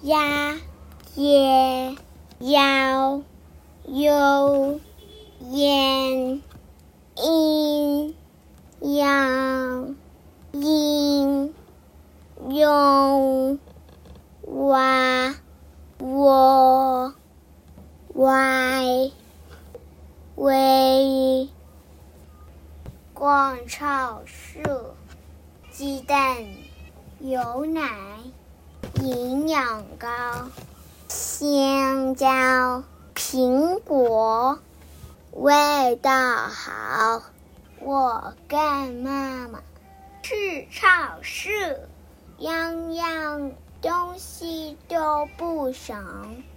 鸭、耶、腰、优、燕、阴、阳、阴、用、哇、我、歪、微。逛超市，鸡蛋、牛奶，营养高，香蕉、苹果，味道好。我跟妈妈去超市，样样东西都不少。